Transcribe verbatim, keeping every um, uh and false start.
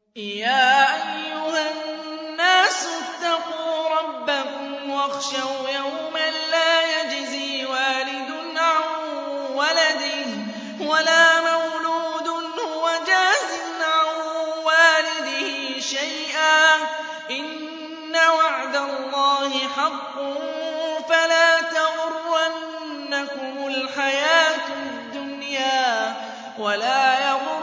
يَا أَيُّهَا النَّاسُ اتَّقُوا رَبَّكُمْ وَاخْشَوْا يَوْمًا لَّا يَجْزِي وَالِدٌ عَن وَلَدِهِ وَلَا مَوْلُودٌ هُوَ جَازٍ عَن وَالِدِهِ شَيْئًا ۚ إِنَّ وَعْدَ اللَّهِ حَقٌّ فَلَا تَغُرَّنَّكُمُ الْحَيَاةُ الدُّنْيَا وَلَا يَغُرَّنَّكُم